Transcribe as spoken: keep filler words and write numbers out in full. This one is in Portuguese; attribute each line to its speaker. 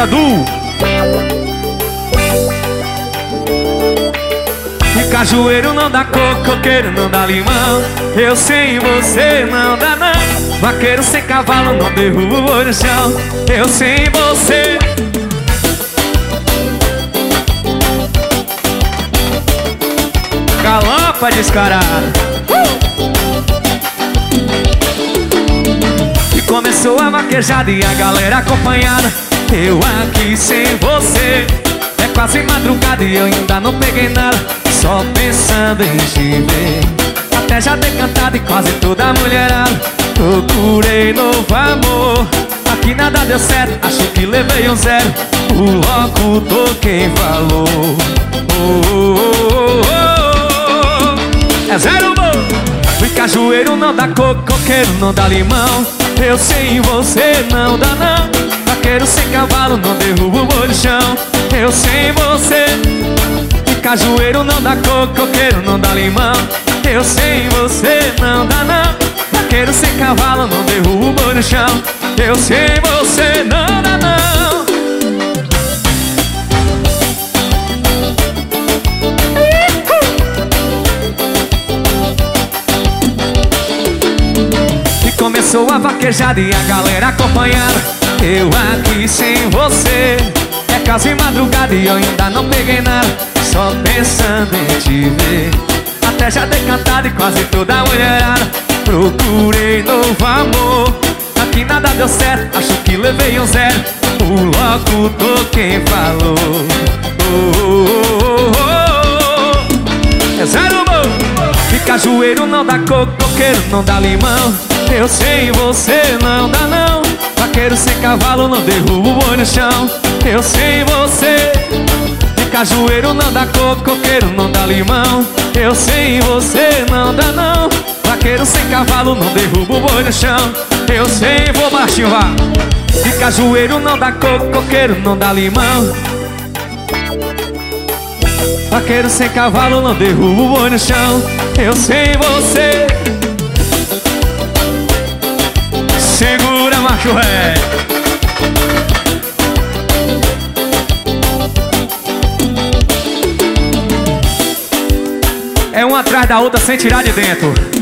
Speaker 1: Du. E cajueiro não dá coco, coqueiro não dá limão. Eu sem você não dá não. Vaqueiro sem cavalo não derruba o olho no chão. Eu sem você. Galopa descarado. uh! E começou a vaquejada e a galera acompanhada. Eu aqui sem você. É quase madrugada e eu ainda não peguei nada. Só pensando em te ver. Até já dei cantado e quase toda a mulherada. Procurei novo amor. Aqui nada deu certo, acho que levei um zero. O locutor quem falou. Oh, oh, oh, oh, oh. É zero, amor. O cajueiro não dá coco, coqueiro não dá limão. Eu sem você não dá não. Vaqueiro sem cavalo não derruba o olho no chão. Eu sem você. E cajueiro não dá coco, coqueiro não dá limão. Eu sem você não dá não. Vaqueiro sem cavalo não derruba o olho no chão. Eu sem você não dá não. E começou a vaquejada e a galera acompanhada. Eu aqui sem você. É quase madrugada e eu ainda não peguei nada. Só pensando em te ver. Até já dei cantado e quase toda a mulherada. Procurei novo amor. Aqui nada deu certo, acho que levei um zero. O locutor quem falou. Oh, oh, oh, oh. É zero, amor. E cajueiro não dá coco, coqueiro não dá limão. Eu sem você não dá não. Vaqueiro sem cavalo não derruba o olho no chão. Eu sem você. E cajueiro não dá coco, coqueiro não dá limão. Eu sem você não dá não. Vaqueiro sem cavalo não derruba o boi no chão. Eu sei, vou baixinho, vá. E cajueiro não dá coco, coqueiro não dá limão. Vaqueiro sem cavalo não derruba o boi no chão. Eu sei você. Segura, macho ré. É uma atrás da outra sem tirar de dentro.